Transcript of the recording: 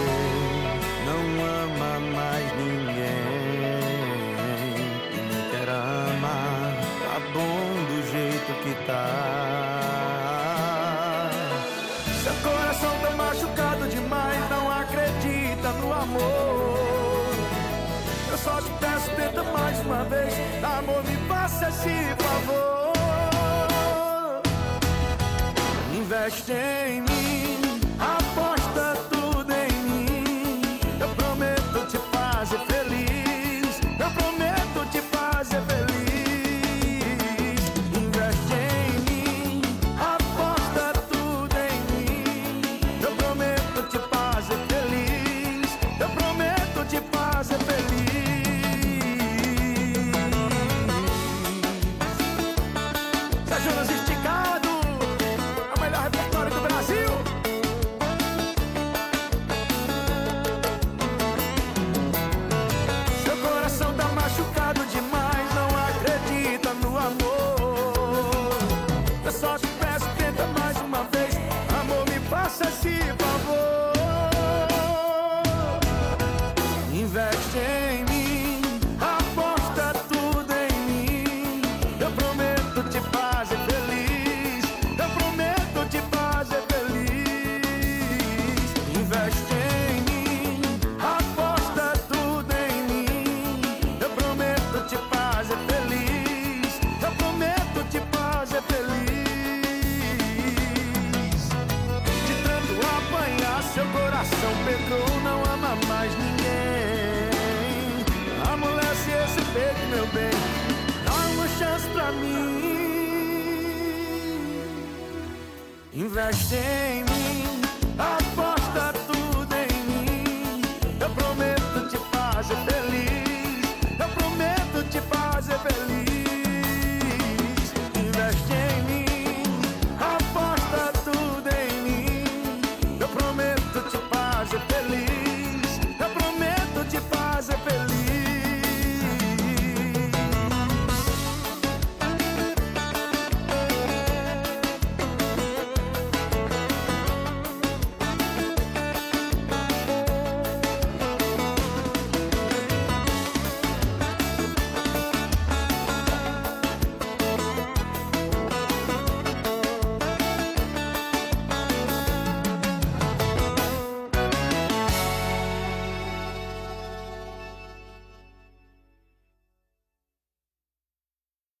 não ama mais ninguém e nem quer amar. Tá bom do jeito que tá. Seu coração tá machucado demais, não acredita no amor. Eu só te peço, tenta mais uma vez. Amor, me faça esse favor. Investe em mim, aposta tudo em mim. Eu prometo te fazer feliz. Eu prometo te fazer feliz. Investe em mim, aposta tudo em mim. Eu prometo te fazer feliz. Eu prometo te fazer feliz. Jonas Esticado, a melhor repertório do Brasil. Seu coração tá machucado demais, não acredita no amor. Eu só te peço, tenta mais uma vez. Amor, me faça esse favor. Investe em mim, aposta tudo em mim. Eu prometo te fazer feliz. Eu prometo te fazer feliz. Investe em mim, aposta tudo em mim. Eu prometo te fazer feliz. Eu prometo te fazer feliz. De tanto apanhar, seu coração pegou, não ama mais ninguém. Amolece esse peito, meu bem, dá uma chance pra mim. Investe em mim,